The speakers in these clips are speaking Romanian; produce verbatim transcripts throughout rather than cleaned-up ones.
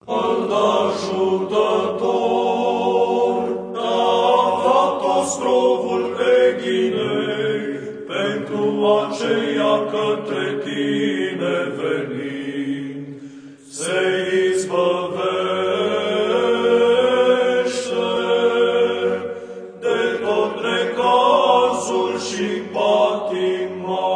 Îl ajutător, dat ostrovul Eghinei, pentru aceia către tine venind, se izbăvește de tot necazul și patima.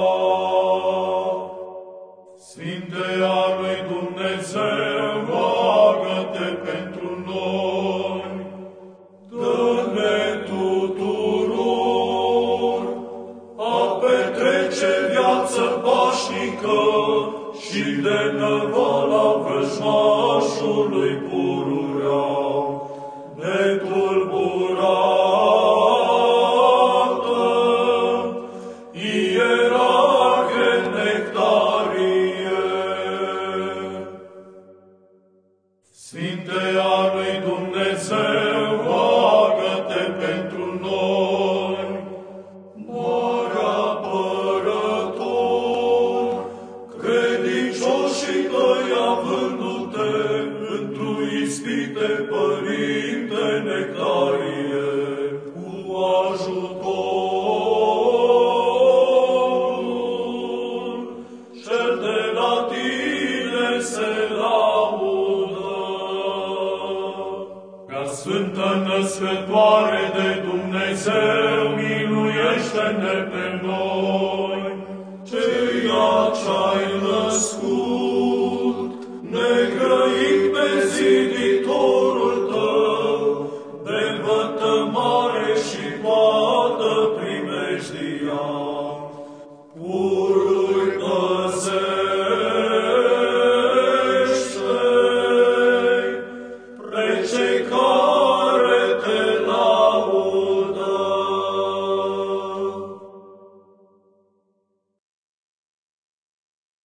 Sfinte a lui Dumnezeu, roagă-te pentru noi. Dă-ne tuturor a petrece viață pașnică și de năvala vrăjmașului pururea, netulburată, ierarhe Nectarie. Sfinte a lui Dumnezeu, roagă-te pentru noi. Mare apărător, credincioșii tăi avându-te într-o ispite, Părinte Nectarie, cu ajutorul cel de la tine se laudă. Ca Sfântă Născătoare de Dumnezeu, miluiește-ne pe noi, ceea ce ai